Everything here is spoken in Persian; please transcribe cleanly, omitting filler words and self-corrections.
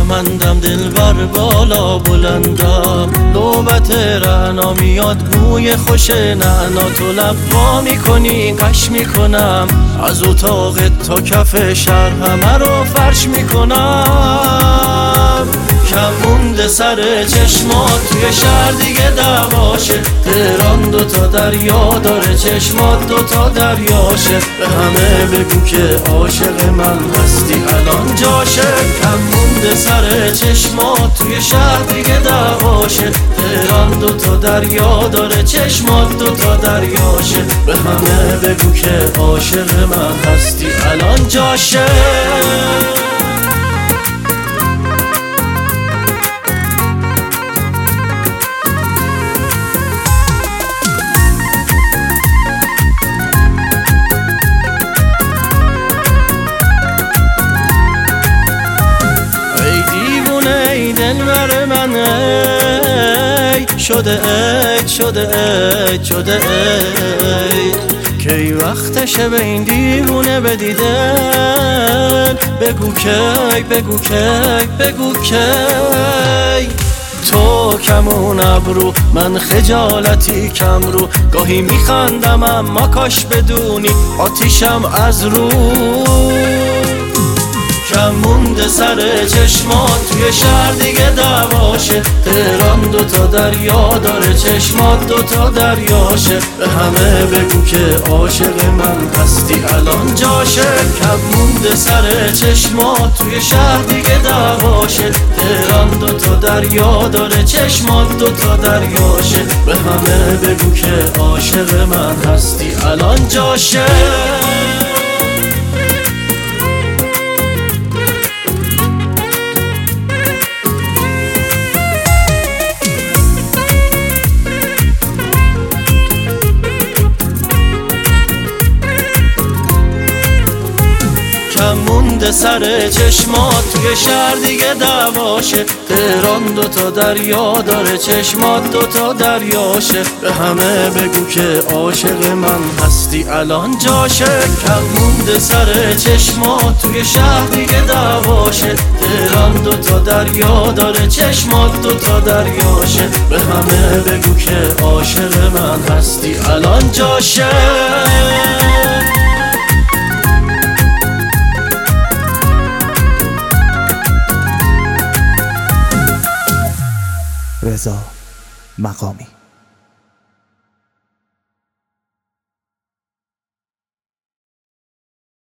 کمندم دلبر بالا بلندم، نوبت رعنا میاد بوی خوش نعنا، تو لب وا میکنی قش میکنم، از اتاق تا کف شهر همه رو فرش میکنم. کم مونده سر چشمات توی شهر دیگه دعواشه، تهران دوتا دریا داره چشمات دوتا دریاشه، به همه بگو که عاشق من هستی الان جاشه. کم مونده سر چشمات توی شهر دیگه دعواشه، تهران دوتا دریا داره چشمات دوتا دریاشه، به همه بگو که عاشق من هستی الان جاشه. دلبر من شده کی وقتشه به این دیوونه بدیدن، بگو کی تو کمون ابرو من خجالتی کم رو، گاهی میخندم اما کاش بدونی آتیشم از رو. کم مونده سر چشمات توی شهر دیگه دعواشه، تهران دوتا دریا داره چشمات دوتا دریاشه، به همه بگو که عاشق من هستی الان جاشه. کم مونده سر چشمات توی شهر دیگه دعواشه، تهران دوتا دریا داره چشمات دوتا دریاشه، به همه بگو که عاشق من هستی الان جاشه. کم مونده سر چشمات توی شهر دیگه دعواشه، تهران دوتا دریا داره چشمات دوتا دریاشه، به همه بگو که عاشق من هستی الان جاشه. کم مونده سر چشمات توی شهر دیگه دعواشه، تهران دوتا دریا داره چشمات دوتا دریاشه، به همه بگو که عاشق من هستی الان جاشه. رضا مقامی.